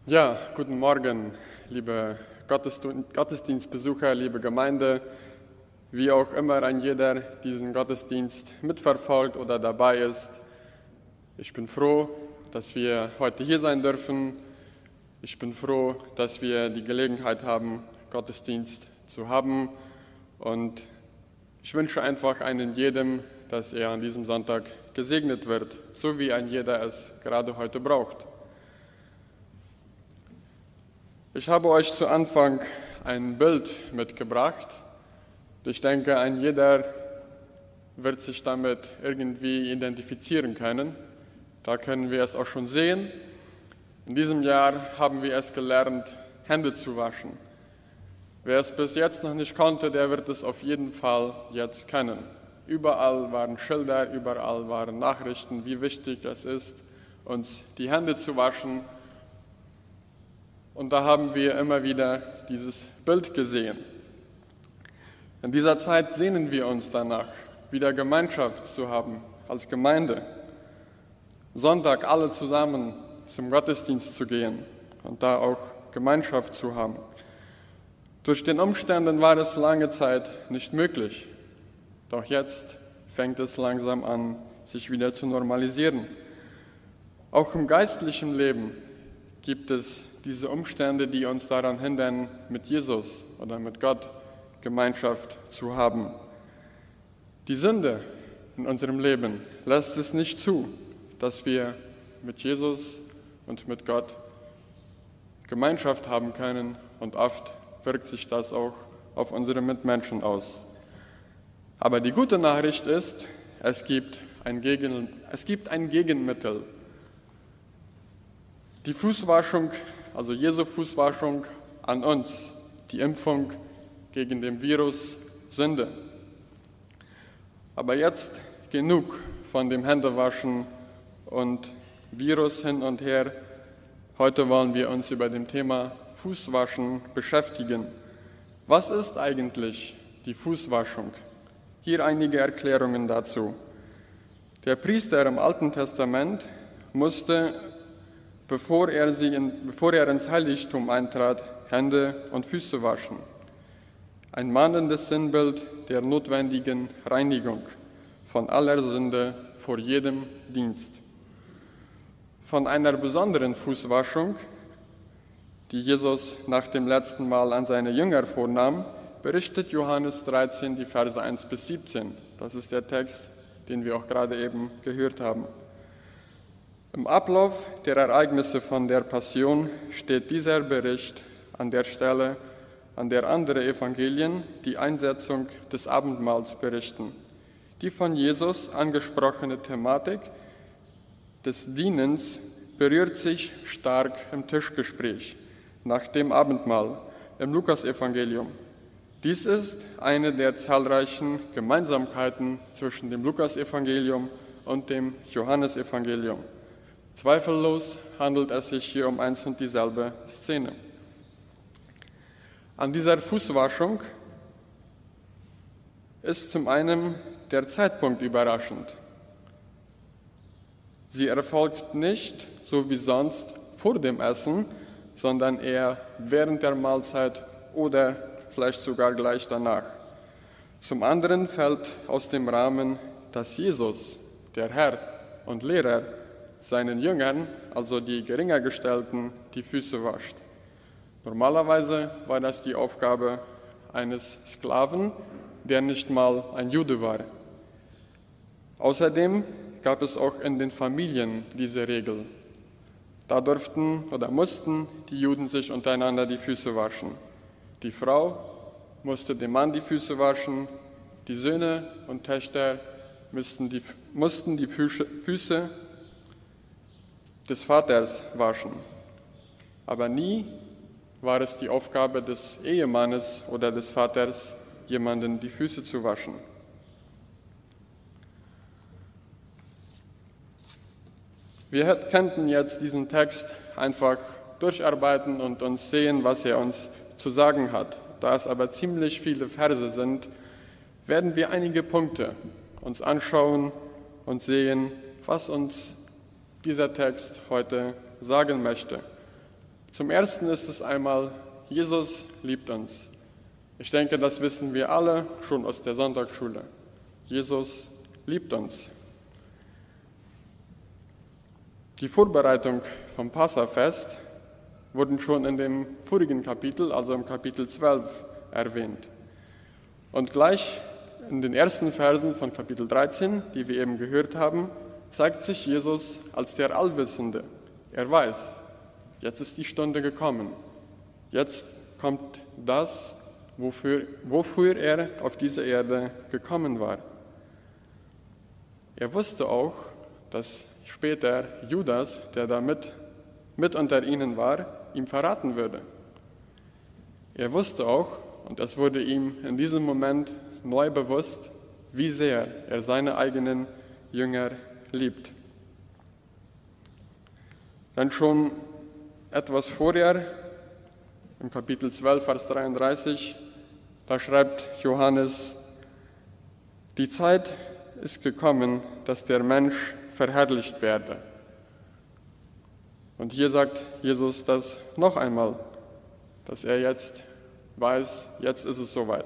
Ja, guten Morgen, liebe Gottesdienstbesucher, liebe Gemeinde, wie auch immer ein jeder diesen Gottesdienst mitverfolgt oder dabei ist. Ich bin froh, dass wir heute hier sein dürfen. Ich bin froh, dass wir die Gelegenheit haben, Gottesdienst zu haben. Und ich wünsche einfach einem jedem, dass er an diesem Sonntag gesegnet wird, so wie ein jeder es gerade heute braucht. Ich habe euch zu Anfang ein Bild mitgebracht. Ich denke, ein jeder wird sich damit irgendwie identifizieren können. Da können wir es auch schon sehen. In diesem Jahr haben wir es gelernt, Hände zu waschen. Wer es bis jetzt noch nicht konnte, der wird es auf jeden Fall jetzt kennen. Überall waren Schilder, überall waren Nachrichten, wie wichtig es ist, uns die Hände zu waschen. Und da haben wir immer wieder dieses Bild gesehen. In dieser Zeit sehnen wir uns danach, wieder Gemeinschaft zu haben als Gemeinde. Sonntag alle zusammen zum Gottesdienst zu gehen und da auch Gemeinschaft zu haben. Durch den Umständen war es lange Zeit nicht möglich. Doch jetzt fängt es langsam an, sich wieder zu normalisieren. Auch im geistlichen Leben gibt es diese Umstände, die uns daran hindern, mit Jesus oder mit Gott Gemeinschaft zu haben. Die Sünde in unserem Leben lässt es nicht zu, dass wir mit Jesus und mit Gott Gemeinschaft haben können, und oft wirkt sich das auch auf unsere Mitmenschen aus. Aber die gute Nachricht ist, es gibt ein Gegenmittel. Die Fußwaschung, also Jesu Fußwaschung an uns, die Impfung gegen den Virus Sünde. Aber jetzt genug von dem Händewaschen und Virus hin und her. Heute wollen wir uns über dem Thema Fußwaschen beschäftigen. Was ist eigentlich die Fußwaschung? Hier einige Erklärungen dazu. Der Priester im Alten Testament musste, bevor er ins Heiligtum eintrat, Hände und Füße waschen. Ein mahnendes Sinnbild der notwendigen Reinigung von aller Sünde vor jedem Dienst. Von einer besonderen Fußwaschung, die Jesus nach dem letzten Mal an seine Jünger vornahm, berichtet Johannes 13, die Verse 1 bis 17. Das ist der Text, den wir auch gerade eben gehört haben. Im Ablauf der Ereignisse von der Passion steht dieser Bericht an der Stelle, an der andere Evangelien die Einsetzung des Abendmahls berichten. Die von Jesus angesprochene Thematik des Dienens berührt sich stark im Tischgespräch nach dem Abendmahl im Lukasevangelium. Dies ist eine der zahlreichen Gemeinsamkeiten zwischen dem Lukasevangelium und dem Johannesevangelium. Zweifellos handelt es sich hier um eins und dieselbe Szene. An dieser Fußwaschung ist zum einen der Zeitpunkt überraschend. Sie erfolgt nicht, so wie sonst, vor dem Essen, sondern eher während der Mahlzeit oder vielleicht sogar gleich danach. Zum anderen fällt aus dem Rahmen, dass Jesus, der Herr und Lehrer, seinen Jüngern, also die Geringergestellten, die Füße wascht. Normalerweise war das die Aufgabe eines Sklaven, der nicht mal ein Jude war. Außerdem gab es auch in den Familien diese Regel. Da durften oder mussten die Juden sich untereinander die Füße waschen. Die Frau musste dem Mann die Füße waschen, die Söhne und Töchter mussten die Füße des Vaters waschen. Aber nie war es die Aufgabe des Ehemannes oder des Vaters, jemanden die Füße zu waschen. Wir könnten jetzt diesen Text einfach durcharbeiten und uns sehen, was er uns zu sagen hat. Da es aber ziemlich viele Verse sind, werden wir einige Punkte uns anschauen und sehen, was uns dieser Text heute sagen möchte. Zum Ersten ist es einmal, Jesus liebt uns. Ich denke, das wissen wir alle schon aus der Sonntagsschule. Jesus liebt uns. Die Vorbereitung vom Passafest wurden schon in dem vorigen Kapitel, also im Kapitel 12, erwähnt. Und gleich in den ersten Versen von Kapitel 13, die wir eben gehört haben, zeigt sich Jesus als der Allwissende. Er weiß, jetzt ist die Stunde gekommen. Jetzt kommt das, wofür er auf diese Erde gekommen war. Er wusste auch, dass später Judas, der da mit unter ihnen war, ihm verraten würde. Er wusste auch, und es wurde ihm in diesem Moment neu bewusst, wie sehr er seine eigenen Jünger liebt. Dann schon etwas vorher, im Kapitel 12, Vers 33, da schreibt Johannes: Die Zeit ist gekommen, dass der Mensch verherrlicht werde. Und hier sagt Jesus das noch einmal, dass er jetzt weiß, jetzt ist es soweit.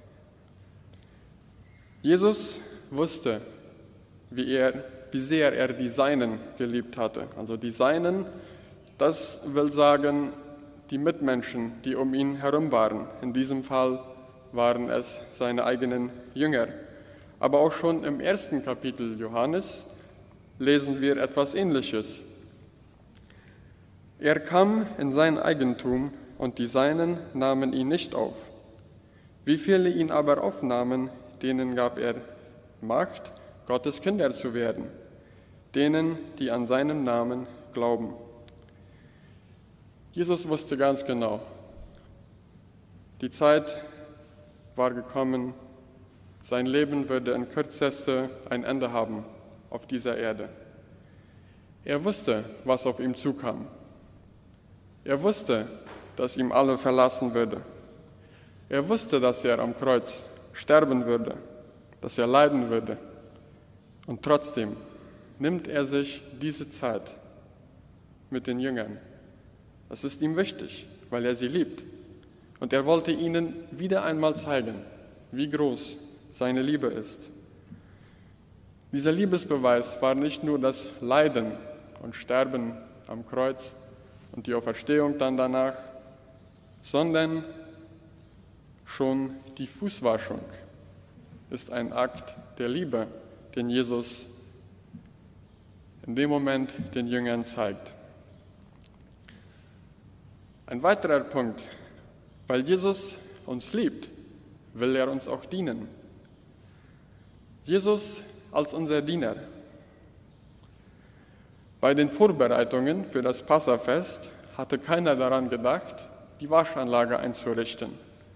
Jesus wusste, wie sehr er die Seinen geliebt hatte. Also die Seinen, das will sagen, die Mitmenschen, die um ihn herum waren. In diesem Fall waren es seine eigenen Jünger. Aber auch schon im ersten Kapitel Johannes lesen wir etwas Ähnliches. Er kam in sein Eigentum und die Seinen nahmen ihn nicht auf. Wie viele ihn aber aufnahmen, denen gab er Macht, Gottes Kinder zu werden, denen, die an seinen Namen glauben. Jesus wusste ganz genau, die Zeit war gekommen, sein Leben würde in Kürzeste ein Ende haben auf dieser Erde. Er wusste, was auf ihm zukam. Er wusste, dass ihm alle verlassen würde. Er wusste, dass er am Kreuz sterben würde, dass er leiden würde. Und trotzdem nimmt er sich diese Zeit mit den Jüngern. Das ist ihm wichtig, weil er sie liebt. Und er wollte ihnen wieder einmal zeigen, wie groß seine Liebe ist. Dieser Liebesbeweis war nicht nur das Leiden und Sterben am Kreuz und die Auferstehung dann danach, sondern schon die Fußwaschung ist ein Akt der Liebe, den Jesus in dem Moment den Jüngern zeigt. Ein weiterer Punkt, weil Jesus uns liebt, will er uns auch dienen. Jesus als unser Diener. Bei den Vorbereitungen für das Passafest hatte keiner daran gedacht, die Waschanlage einzurichten.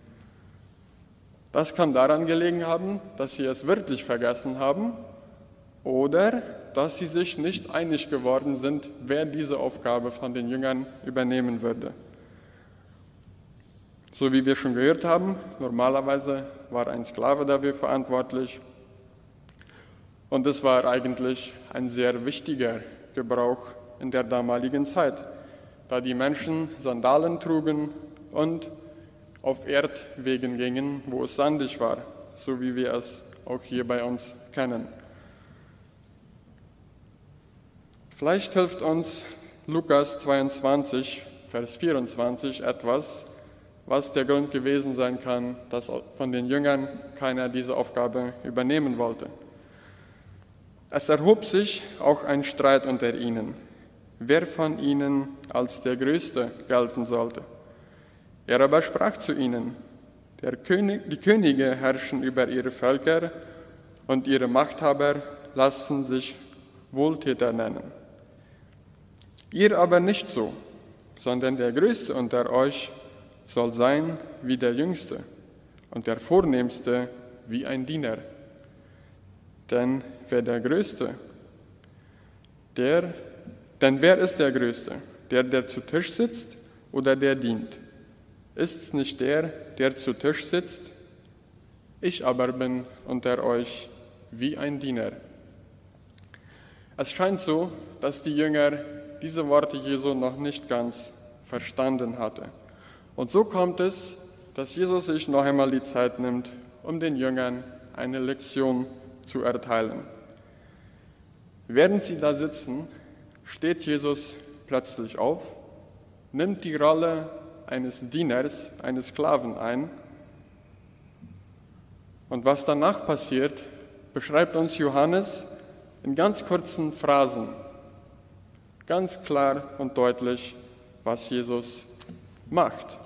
Das kann daran gelegen haben, dass sie es wirklich vergessen haben oder dass sie sich nicht einig geworden sind, wer diese Aufgabe von den Jüngern übernehmen würde. So wie wir schon gehört haben, normalerweise war ein Sklave dafür verantwortlich. Und es war eigentlich ein sehr wichtiger Gebrauch in der damaligen Zeit, da die Menschen Sandalen trugen und auf Erdwegen gingen, wo es sandig war, so wie wir es auch hier bei uns kennen. Vielleicht hilft uns Lukas 22, Vers 24 etwas, was der Grund gewesen sein kann, dass von den Jüngern keiner diese Aufgabe übernehmen wollte. Es erhob sich auch ein Streit unter ihnen, wer von ihnen als der Größte gelten sollte. Er aber sprach zu ihnen: Die Könige herrschen über ihre Völker und ihre Machthaber lassen sich Wohltäter nennen. Ihr aber nicht so, sondern der Größte unter euch soll sein wie der Jüngste und der Vornehmste wie ein Diener. Denn wer ist der Größte? Der zu Tisch sitzt oder der dient? Ist es nicht der zu Tisch sitzt? Ich aber bin unter euch wie ein Diener. Es scheint so, dass die Jünger diese Worte Jesu noch nicht ganz verstanden hatte. Und so kommt es, dass Jesus sich noch einmal die Zeit nimmt, um den Jüngern eine Lektion zu erteilen. Während sie da sitzen, steht Jesus plötzlich auf, nimmt die Rolle eines Dieners, eines Sklaven ein. Und was danach passiert, beschreibt uns Johannes in ganz kurzen Phrasen, ganz klar und deutlich, was Jesus macht.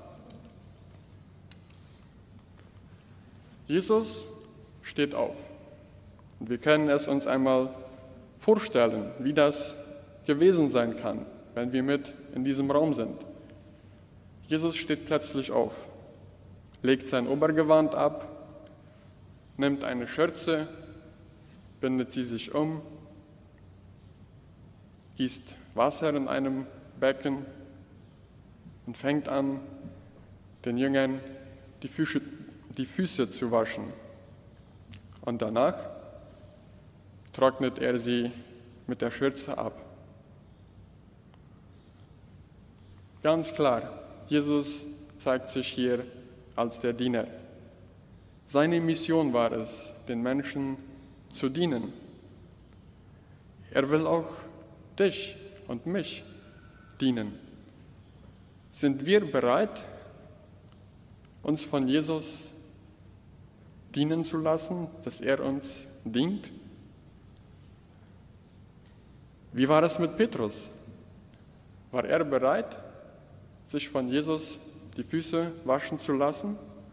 Jesus steht auf. Und wir können es uns einmal vorstellen, wie das gewesen sein kann, wenn wir mit in diesem Raum sind. Jesus steht plötzlich auf, legt sein Obergewand ab, nimmt eine Schürze, bindet sie sich um, gießt Wasser in einem Becken und fängt an, den Jüngern die Füße zu waschen. Und danach trocknet er sie mit der Schürze ab. Ganz klar, Jesus zeigt sich hier als der Diener. Seine Mission war es, den Menschen zu dienen. Er will auch dich und mich dienen. Sind wir bereit, uns von Jesus dienen zu lassen, dass er uns dient? Wie war es mit Petrus? War er bereit, sich von Jesus die Füße waschen zu lassen?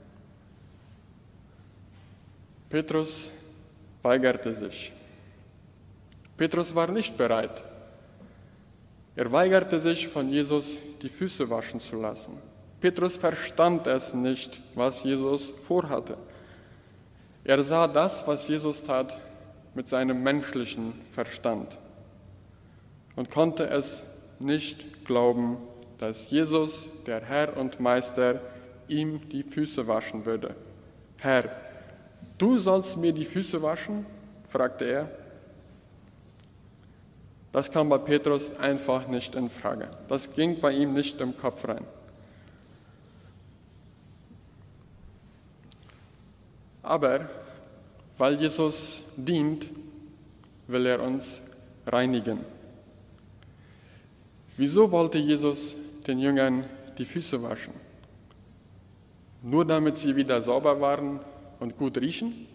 Petrus weigerte sich. Petrus war nicht bereit. Er weigerte sich, von Jesus die Füße waschen zu lassen. Petrus verstand es nicht, was Jesus vorhatte. Er sah das, was Jesus tat, mit seinem menschlichen Verstand und konnte es nicht glauben, dass Jesus, der Herr und Meister, ihm die Füße waschen würde. Herr, du sollst mir die Füße waschen? Fragte er. Das kam bei Petrus einfach nicht in Frage. Das ging bei ihm nicht im Kopf rein. Aber weil Jesus dient, will er uns reinigen. Wieso wollte Jesus den Jüngern die Füße waschen? Nur damit sie wieder sauber waren und gut riechen?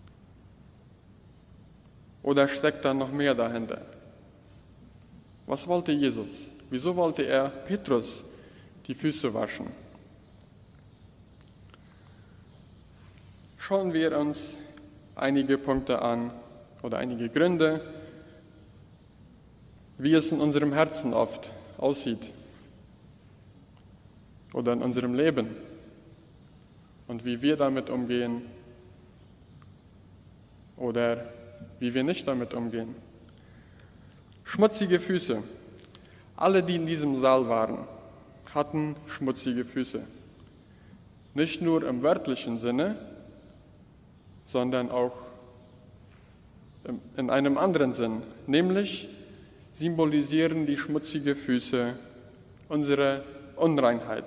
Oder steckt da noch mehr dahinter? Was wollte Jesus? Wieso wollte er Petrus die Füße waschen? Schauen wir uns einige Punkte an oder einige Gründe, wie es in unserem Herzen oft aussieht oder in unserem Leben und wie wir damit umgehen oder wie wir nicht damit umgehen. Schmutzige Füße. Alle, die in diesem Saal waren, hatten schmutzige Füße. Nicht nur im wörtlichen Sinne, sondern auch in einem anderen Sinn, nämlich symbolisieren die schmutzigen Füße unsere Unreinheit.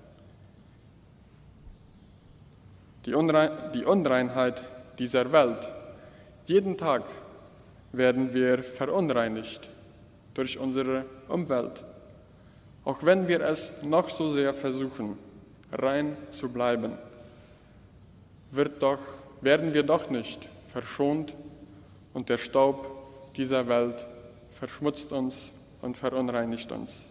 Die Unreinheit dieser Welt. Jeden Tag werden wir verunreinigt durch unsere Umwelt. Auch wenn wir es noch so sehr versuchen, rein zu bleiben, werden wir doch nicht verschont und der Staub dieser Welt verschmutzt uns und verunreinigt uns.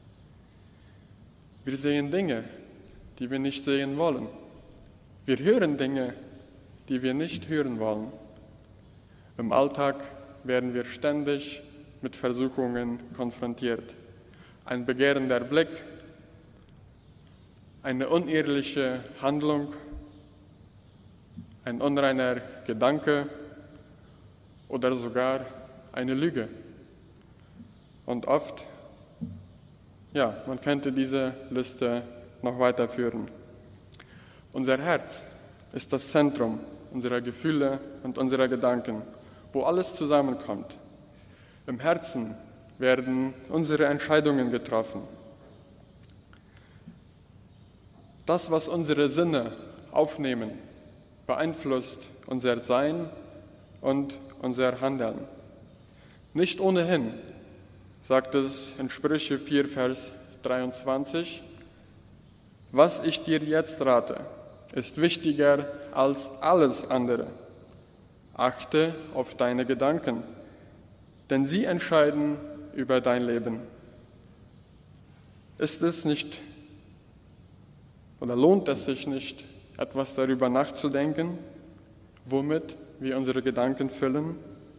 Wir sehen Dinge, die wir nicht sehen wollen. Wir hören Dinge, die wir nicht hören wollen. Im Alltag werden wir ständig mit Versuchungen konfrontiert. Ein begehrender Blick, eine unehrliche Handlung, ein unreiner Gedanke oder sogar eine Lüge. Und oft, man könnte diese Liste noch weiterführen. Unser Herz ist das Zentrum unserer Gefühle und unserer Gedanken, wo alles zusammenkommt. Im Herzen werden unsere Entscheidungen getroffen. Das, was unsere Sinne aufnehmen, beeinflusst unser Sein und unser Handeln. Nicht ohnehin, sagt es in Sprüche 4, Vers 23, was ich dir jetzt rate, ist wichtiger als alles andere. Achte auf deine Gedanken, denn sie entscheiden über dein Leben. Ist es nicht oder lohnt es sich nicht, etwas darüber nachzudenken, womit wir unsere Gedanken füllen?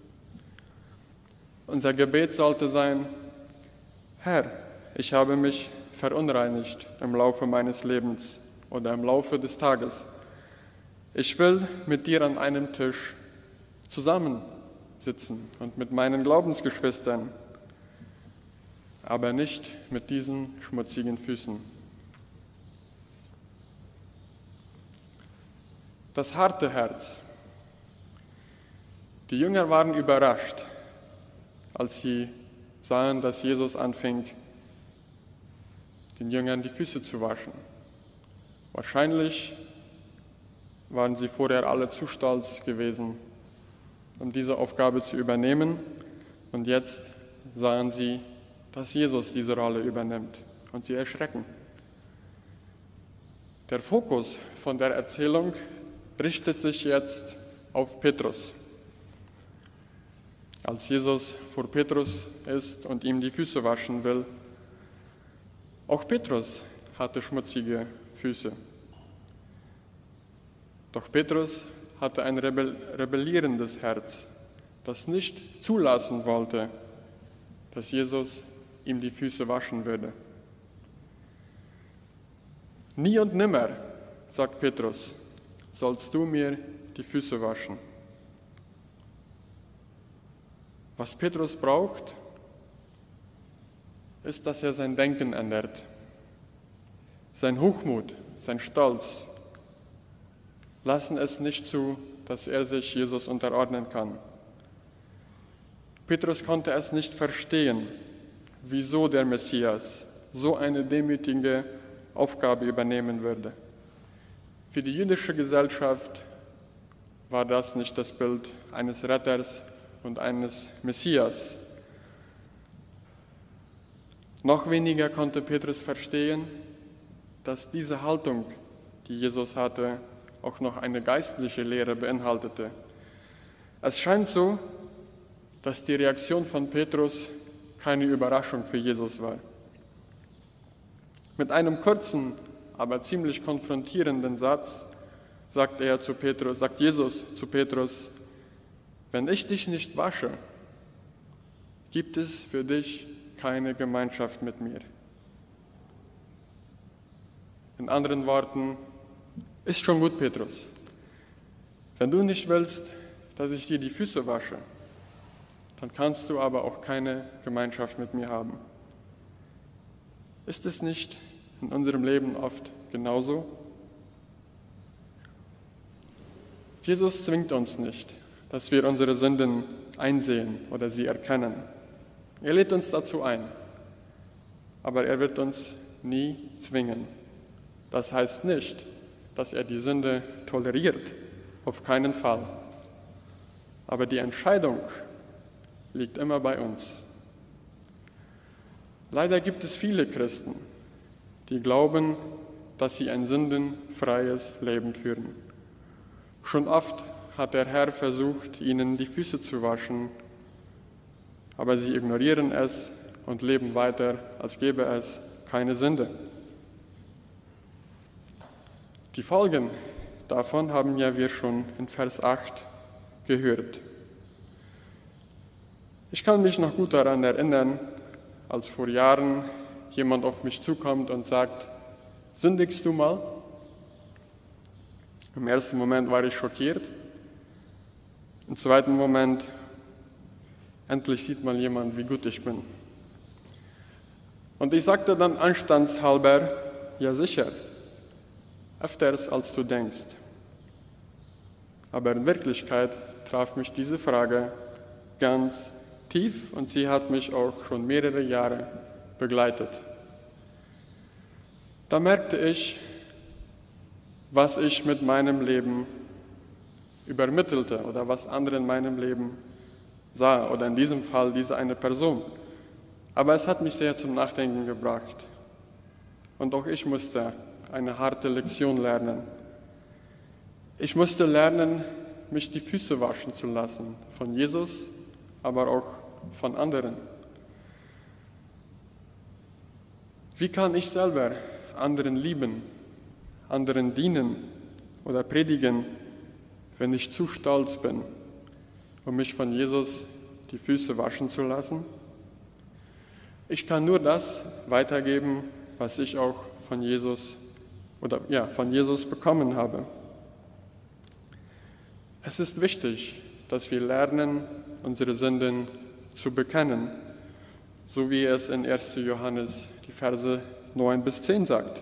Unser Gebet sollte sein: Herr, ich habe mich verunreinigt im Laufe meines Lebens oder im Laufe des Tages. Ich will mit dir an einem Tisch zusammensitzen und mit meinen Glaubensgeschwistern, aber nicht mit diesen schmutzigen Füßen. Das harte Herz. Die Jünger waren überrascht, als sie sahen, dass Jesus anfing, den Jüngern die Füße zu waschen. Wahrscheinlich waren sie vorher alle zu stolz gewesen, um diese Aufgabe zu übernehmen. Und jetzt sahen sie, dass Jesus diese Rolle übernimmt, und sie erschrecken. Der Fokus von der Erzählung richtet sich jetzt auf Petrus. Als Jesus vor Petrus ist und ihm die Füße waschen will, auch Petrus hatte schmutzige Füße. Doch Petrus hatte ein rebellierendes Herz, das nicht zulassen wollte, dass Jesus ihm die Füße waschen würde. Nie und nimmer, sagt Petrus, sollst du mir die Füße waschen. Was Petrus braucht, ist, dass er sein Denken ändert. Sein Hochmut, sein Stolz lassen es nicht zu, dass er sich Jesus unterordnen kann. Petrus konnte es nicht verstehen, wieso der Messias so eine demütige Aufgabe übernehmen würde. Für die jüdische Gesellschaft war das nicht das Bild eines Retters und eines Messias. Noch weniger konnte Petrus verstehen, dass diese Haltung, die Jesus hatte, auch noch eine geistliche Lehre beinhaltete. Es scheint so, dass die Reaktion von Petrus keine Überraschung für Jesus war. Mit einem kurzen, aber ziemlich konfrontierenden Satz sagt Jesus zu Petrus: Wenn ich dich nicht wasche, gibt es für dich keine Gemeinschaft mit mir. In anderen Worten: Ist schon gut, Petrus. Wenn du nicht willst, dass ich dir die Füße wasche, dann kannst du aber auch keine Gemeinschaft mit mir haben. Ist es nicht in unserem Leben oft genauso? Jesus zwingt uns nicht, dass wir unsere Sünden einsehen oder sie erkennen. Er lädt uns dazu ein, aber er wird uns nie zwingen. Das heißt nicht, dass er die Sünde toleriert, auf keinen Fall. Aber die Entscheidung liegt immer bei uns. Leider gibt es viele Christen, die glauben, dass sie ein sündenfreies Leben führen. Schon oft hat der Herr versucht, ihnen die Füße zu waschen, aber sie ignorieren es und leben weiter, als gäbe es keine Sünde. Die Folgen davon haben wir schon in Vers 8 gehört. Ich kann mich noch gut daran erinnern, als vor Jahren jemand auf mich zukommt und sagt: Sündigst du mal? Im ersten Moment war ich schockiert. Im zweiten Moment: Endlich sieht mal jemand, wie gut ich bin. Und ich sagte dann anstandshalber: Ja sicher, öfters als du denkst. Aber in Wirklichkeit traf mich diese Frage ganz tief und sie hat mich auch schon mehrere Jahre begleitet. Da merkte ich, was ich mit meinem Leben übermittelte oder was andere in meinem Leben sah, oder in diesem Fall diese eine Person. Aber es hat mich sehr zum Nachdenken gebracht. Und auch ich musste eine harte Lektion lernen. Ich musste lernen, mich die Füße waschen zu lassen, von Jesus, aber auch von anderen. Wie kann ich selber anderen lieben, anderen dienen oder predigen, wenn ich zu stolz bin, um mich von Jesus die Füße waschen zu lassen? Ich kann nur das weitergeben, was ich auch von Jesus bekommen habe. Es ist wichtig, dass wir lernen, unsere Sünden zu bekennen, so wie es in 1. Johannes die Verse 9 bis 10 sagt.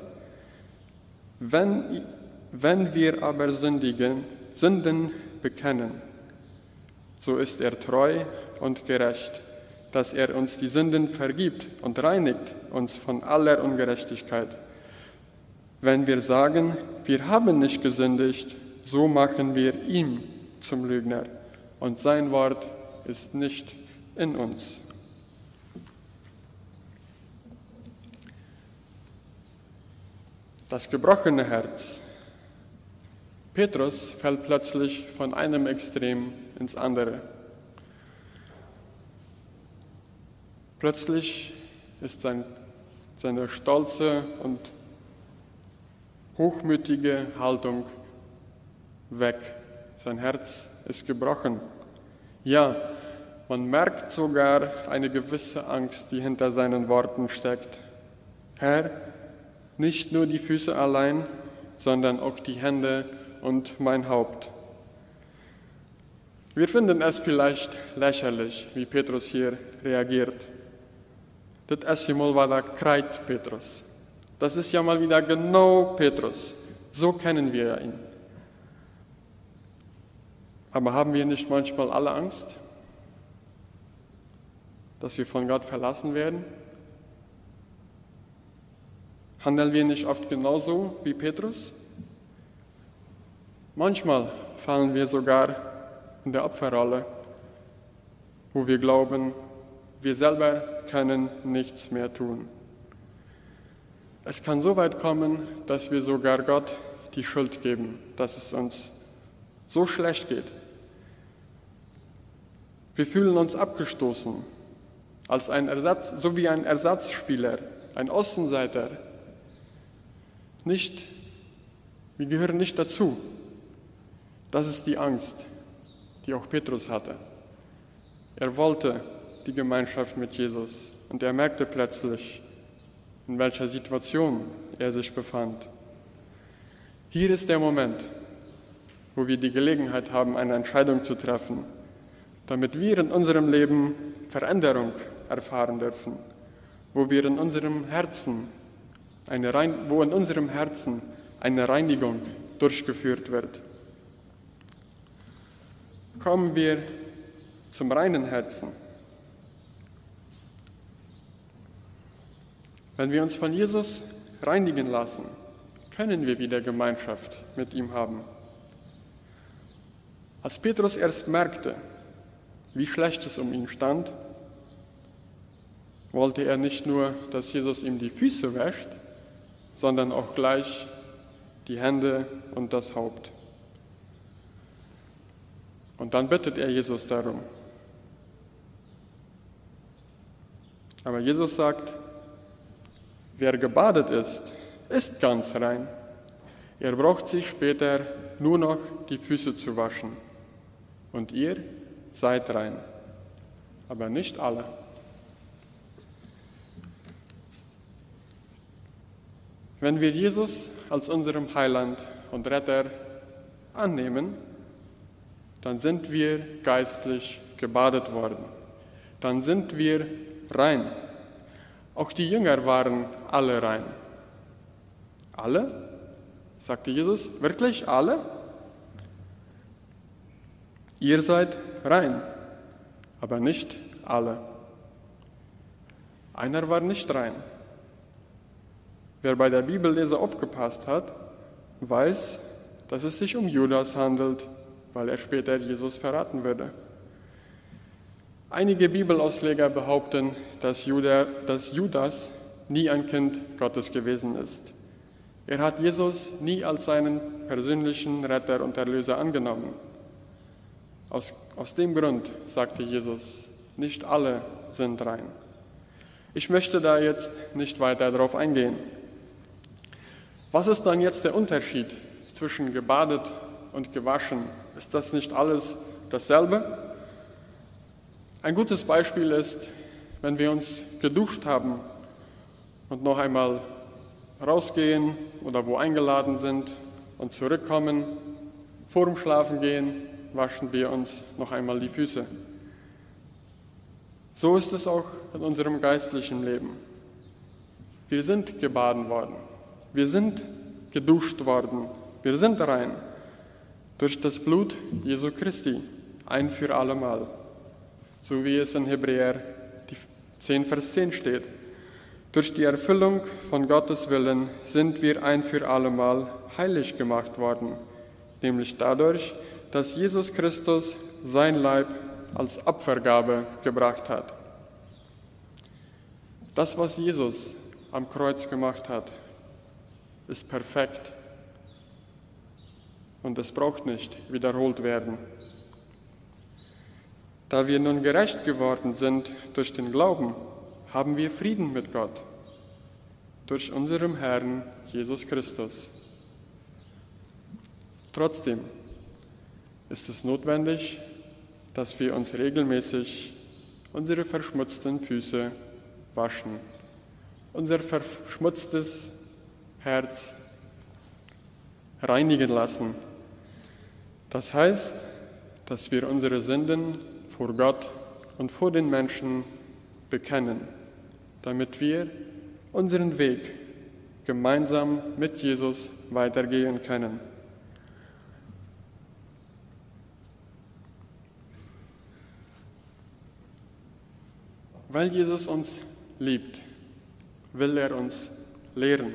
Wenn wir aber Sünden bekennen, so ist er treu und gerecht, dass er uns die Sünden vergibt und reinigt uns von aller Ungerechtigkeit. Wenn wir sagen, wir haben nicht gesündigt, so machen wir ihn zum Lügner und sein Wort ist nicht in uns. Das gebrochene Herz. Petrus fällt plötzlich von einem Extrem ins andere. Plötzlich ist seine stolze und hochmütige Haltung weg. Sein Herz ist gebrochen. Ja, man merkt sogar eine gewisse Angst, die hinter seinen Worten steckt. Herr, nicht nur die Füße allein, sondern auch die Hände und mein Haupt. Wir finden es vielleicht lächerlich, wie Petrus hier reagiert. Das erste Mal war da kreit Petrus. Das ist ja mal wieder genau Petrus. So kennen wir ihn. Aber haben wir nicht manchmal alle Angst, dass wir von Gott verlassen werden? Handeln wir nicht oft genauso wie Petrus? Manchmal fallen wir sogar in der Opferrolle, wo wir glauben, wir selber können nichts mehr tun. Es kann so weit kommen, dass wir sogar Gott die Schuld geben, dass es uns so schlecht geht. Wir fühlen uns abgestoßen, als ein Ersatz, so wie ein Ersatzspieler, ein Außenseiter. Wir gehören nicht dazu. Das ist die Angst, die auch Petrus hatte. Er wollte die Gemeinschaft mit Jesus und er merkte plötzlich, in welcher Situation er sich befand. Hier ist der Moment, wo wir die Gelegenheit haben, eine Entscheidung zu treffen, damit wir in unserem Leben Veränderung erfahren dürfen, wo in unserem Herzen eine Reinigung durchgeführt wird. Kommen wir zum reinen Herzen. Wenn wir uns von Jesus reinigen lassen, können wir wieder Gemeinschaft mit ihm haben. Als Petrus erst merkte, wie schlecht es um ihn stand, wollte er nicht nur, dass Jesus ihm die Füße wäscht, sondern auch gleich die Hände und das Haupt. Und dann bittet er Jesus darum. Aber Jesus sagt, wer gebadet ist, ist ganz rein. Er braucht sich später nur noch die Füße zu waschen. Und ihr seid rein, aber nicht alle. Wenn wir Jesus als unserem Heiland und Retter annehmen, dann sind wir geistlich gebadet worden. Dann sind wir rein. Auch die Jünger waren alle rein. Alle? Sagte Jesus, wirklich alle? Ihr seid rein, aber nicht alle. Einer war nicht rein. Wer bei der Bibellese aufgepasst hat, weiß, dass es sich um Judas handelt, weil er später Jesus verraten würde. Einige Bibelausleger behaupten, dass Judas nie ein Kind Gottes gewesen ist. Er hat Jesus nie als seinen persönlichen Retter und Erlöser angenommen. Aus dem Grund sagte Jesus, nicht alle sind rein. Ich möchte da jetzt nicht weiter darauf eingehen. Was ist dann jetzt der Unterschied zwischen gebadet und gewaschen? Ist das nicht alles dasselbe? Ein gutes Beispiel ist, wenn wir uns geduscht haben und noch einmal rausgehen oder wo eingeladen sind und zurückkommen, vor dem Schlafengehen waschen wir uns noch einmal die Füße. So ist es auch in unserem geistlichen Leben. Wir sind gebaden worden, wir sind geduscht worden, wir sind rein durch das Blut Jesu Christi, ein für allemal. So wie es in Hebräer 10, Vers 10 steht. Durch die Erfüllung von Gottes Willen sind wir ein für allemal heilig gemacht worden, nämlich dadurch, dass Jesus Christus sein Leib als Opfergabe gebracht hat. Das, was Jesus am Kreuz gemacht hat, ist perfekt und es braucht nicht wiederholt werden. Da wir nun gerecht geworden sind durch den Glauben, haben wir Frieden mit Gott durch unseren Herrn Jesus Christus. Trotzdem ist es notwendig, dass wir uns regelmäßig unsere verschmutzten Füße waschen, unser verschmutztes Herz reinigen lassen. Das heißt, dass wir unsere Sünden vor Gott und vor den Menschen bekennen, damit wir unseren Weg gemeinsam mit Jesus weitergehen können. Weil Jesus uns liebt, will er uns lehren.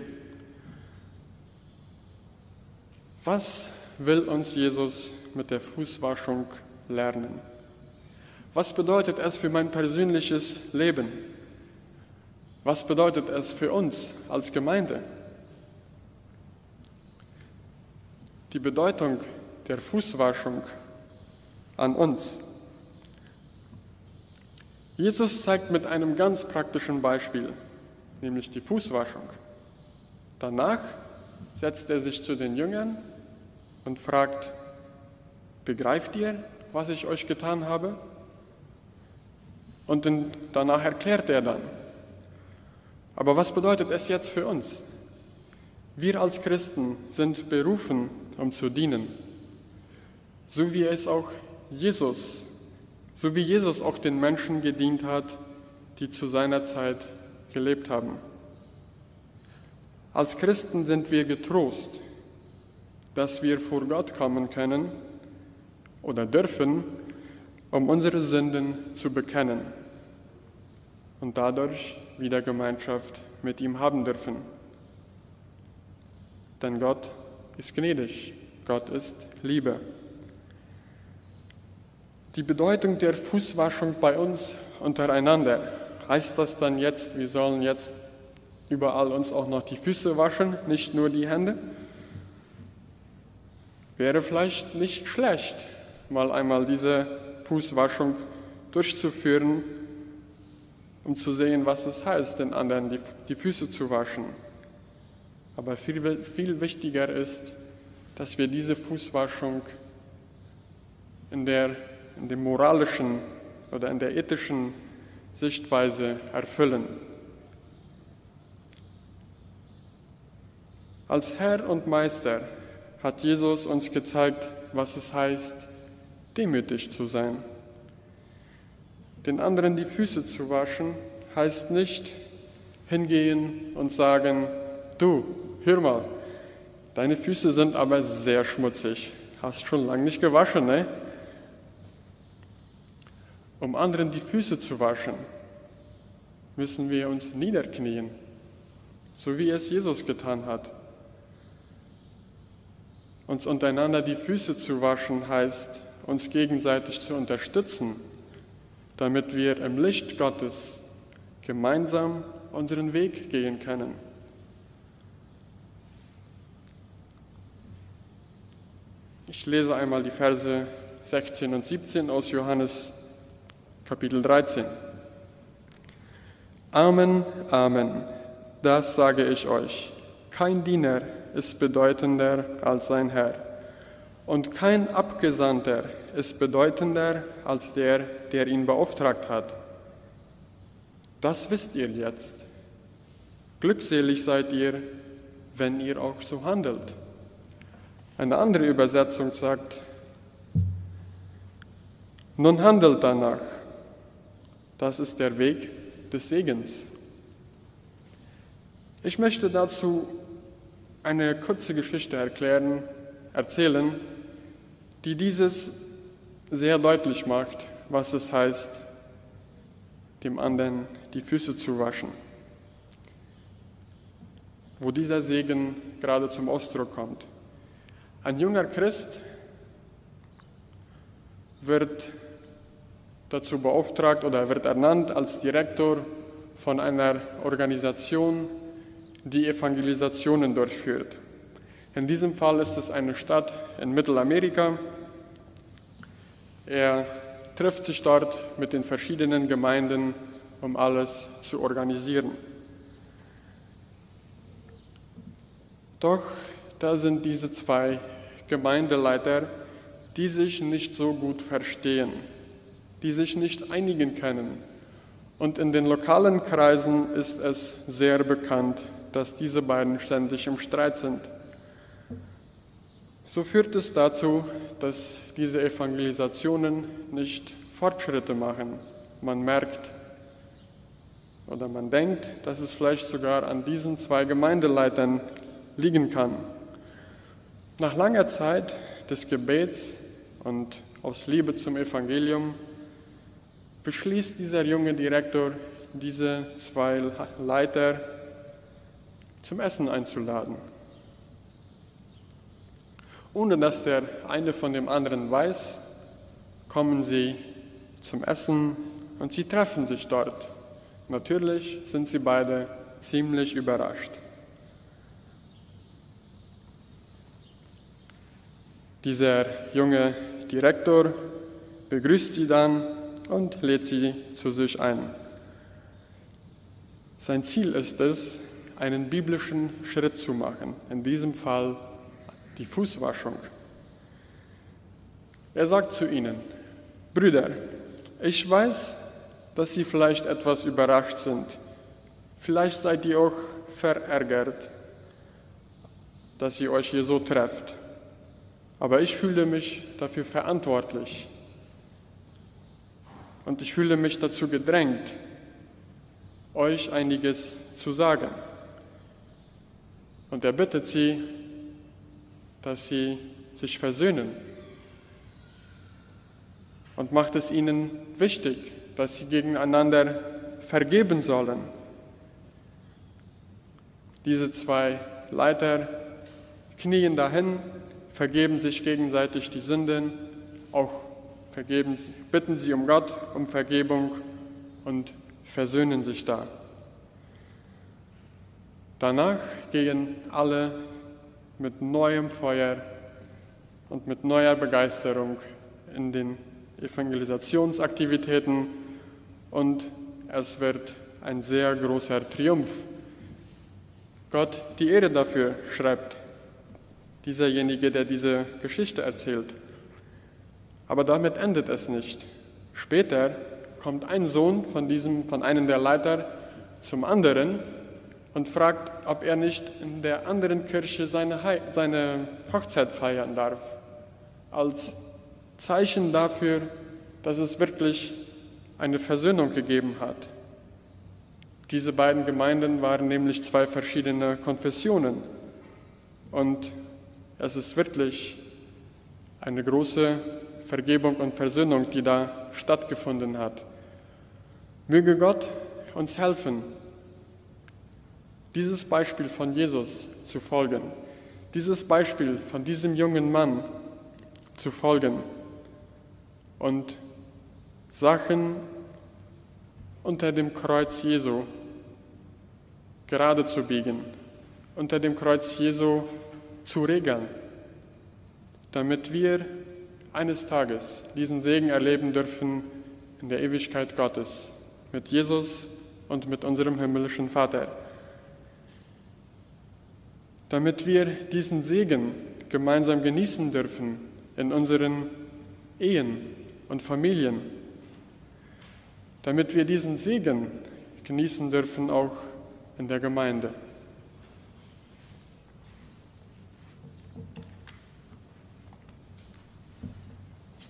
Was will uns Jesus mit der Fußwaschung lernen? Was bedeutet es für mein persönliches Leben? Was bedeutet es für uns als Gemeinde? Die Bedeutung der Fußwaschung an uns. Jesus zeigt mit einem ganz praktischen Beispiel, nämlich die Fußwaschung. Danach setzt er sich zu den Jüngern und fragt, begreift ihr, was ich euch getan habe? Und danach erklärt er dann. Aber was bedeutet es jetzt für uns? Wir als Christen sind berufen, um zu dienen. So wie Jesus auch den Menschen gedient hat, die zu seiner Zeit gelebt haben. Als Christen sind wir getrost, dass wir vor Gott kommen können oder dürfen, um unsere Sünden zu bekennen und dadurch wieder Gemeinschaft mit ihm haben dürfen. Denn Gott ist gnädig, Gott ist Liebe. Die Bedeutung der Fußwaschung bei uns untereinander, heißt das dann jetzt, wir sollen jetzt überall uns auch noch die Füße waschen, nicht nur die Hände? Wäre vielleicht nicht schlecht, mal einmal diese Fußwaschung durchzuführen, um zu sehen, was es heißt, den anderen die Füße zu waschen. Aber viel wichtiger ist, dass wir diese Fußwaschung in der moralischen oder in der ethischen Sichtweise erfüllen. Als Herr und Meister hat Jesus uns gezeigt, was es heißt, demütig zu sein. Den anderen die Füße zu waschen, heißt nicht hingehen und sagen, du, hör mal, deine Füße sind aber sehr schmutzig, hast schon lange nicht gewaschen, ne? Um anderen die Füße zu waschen, müssen wir uns niederknien, so wie es Jesus getan hat. Uns untereinander die Füße zu waschen heißt, uns gegenseitig zu unterstützen, damit wir im Licht Gottes gemeinsam unseren Weg gehen können. Ich lese einmal die Verse 16 und 17 aus Johannes Kapitel 13. Amen, Amen, das sage ich euch. Kein Diener ist bedeutender als sein Herr, und kein Abgesandter ist bedeutender als der, der ihn beauftragt hat. Das wisst ihr jetzt. Glückselig seid ihr, wenn ihr auch so handelt. Eine andere Übersetzung sagt, nun handelt danach. Das ist der Weg des Segens. Ich möchte dazu eine kurze Geschichte erzählen, die dieses sehr deutlich macht, was es heißt, dem anderen die Füße zu waschen. Wo dieser Segen gerade zum Ausdruck kommt. Ein junger Christ wird dazu beauftragt oder wird ernannt als Direktor von einer Organisation, die Evangelisationen durchführt. In diesem Fall ist es eine Stadt in Mittelamerika. Er trifft sich dort mit den verschiedenen Gemeinden, um alles zu organisieren. Doch da sind diese zwei Gemeindeleiter, die sich nicht so gut verstehen, die sich nicht einigen können. Und in den lokalen Kreisen ist es sehr bekannt, dass diese beiden ständig im Streit sind. So führt es dazu, dass diese Evangelisationen nicht Fortschritte machen. Man merkt oder man denkt, dass es vielleicht sogar an diesen zwei Gemeindeleitern liegen kann. Nach langer Zeit des Gebets und aus Liebe zum Evangelium beschließt dieser junge Direktor, diese zwei Leiter zum Essen einzuladen. Ohne dass der eine von dem anderen weiß, kommen sie zum Essen und sie treffen sich dort. Natürlich sind sie beide ziemlich überrascht. Dieser junge Direktor begrüßt sie dann und lädt sie zu sich ein. Sein Ziel ist es, einen biblischen Schritt zu machen, in diesem Fall die Fußwaschung. Er sagt zu ihnen: Brüder, ich weiß, dass Sie vielleicht etwas überrascht sind. Vielleicht seid ihr auch verärgert, dass ihr euch hier so trefft. Aber ich fühle mich dafür verantwortlich. Und ich fühle mich dazu gedrängt, euch einiges zu sagen. Und er bittet sie, dass sie sich versöhnen und macht es ihnen wichtig, dass sie gegeneinander vergeben sollen. Diese zwei Leiter knien dahin, vergeben sich gegenseitig die Sünden, auch bitten sie um Gott um Vergebung und versöhnen sich da. Danach gehen alle mit neuem Feuer und mit neuer Begeisterung in den Evangelisationsaktivitäten und es wird ein sehr großer Triumph. Gott die Ehre dafür, schreibt dieserjenige, der diese Geschichte erzählt. Aber damit endet es nicht. Später kommt ein Sohn von einem der Leiter zum anderen und fragt, ob er nicht in der anderen Kirche seine Hochzeit feiern darf, als Zeichen dafür, dass es wirklich eine Versöhnung gegeben hat. Diese beiden Gemeinden waren nämlich zwei verschiedene Konfessionen und es ist wirklich eine große Vergebung und Versöhnung, die da stattgefunden hat. Möge Gott uns helfen, dieses Beispiel von Jesus zu folgen, dieses Beispiel von diesem jungen Mann zu folgen und Sachen unter dem Kreuz Jesu gerade zu biegen, unter dem Kreuz Jesu zu regeln, damit wir eines Tages diesen Segen erleben dürfen in der Ewigkeit Gottes mit Jesus und mit unserem himmlischen Vater. Damit wir diesen Segen gemeinsam genießen dürfen in unseren Ehen und Familien, damit wir diesen Segen genießen dürfen auch in der Gemeinde.